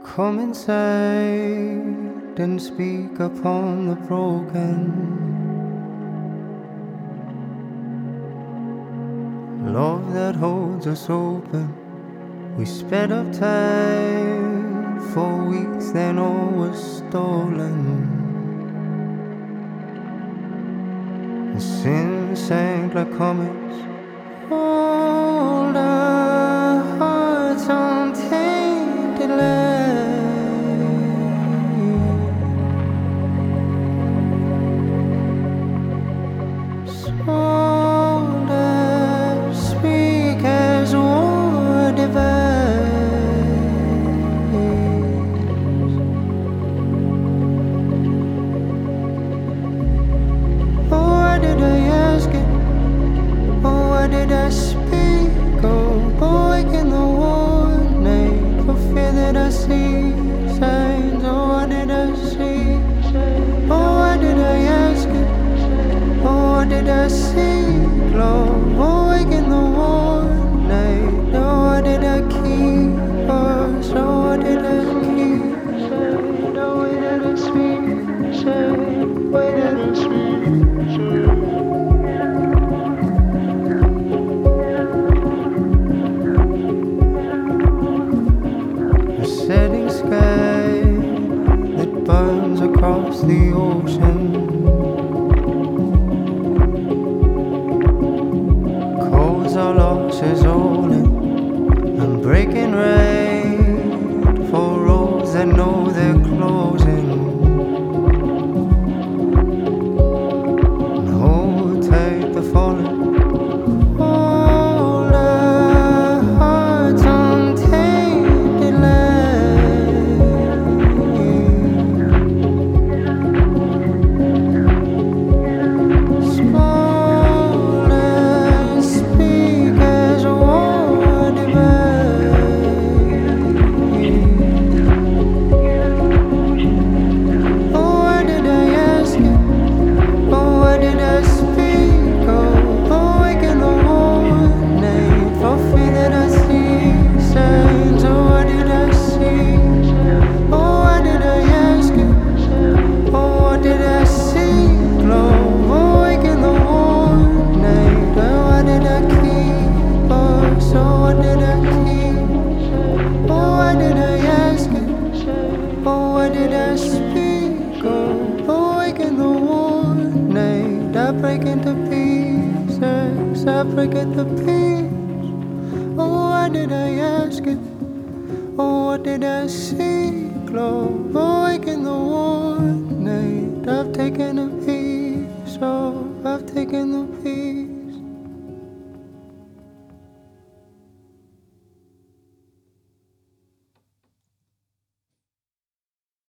Come inside and speak upon the broken. Love that holds us open. We sped up time for weeks, then all was stolen. And sin sank like comets. Hold our hearts on tainted land. Soul that speak as war divides. Oh, why did I ask it? Oh, why did I speak? Oh, waking the warning for fear that I see signs. Oh, what did I see? Oh, why did I ask it? Oh, what did I see? Love, oh, waking the warning. Oh, what did I keep? Oh, so what did I keep? Oh, why did I speak? Why did I speak? Setting sky that burns across the ocean. Calls our losses rolling and breaking rain for roads that know they're closing. And hold tight the fallen. Hold our hearts on tainted land. Small and speak as a war divides. Oh, why did I ask it? Oh, why did I speak? Oh, waking the warning for fear that I see signs. Oh, what did I see? Oh, why did I ask it? Oh, what did I see? Love, oh, waking the warning. Oh, what did I keep? Oh, so what did I keep? Oh, why did I ask it? Oh, what did I speak? Oh, waking the warning. I break into pieces. I break into pieces. Oh, why did I ask it? Oh, what did I see? Glow, oh, waking the warning.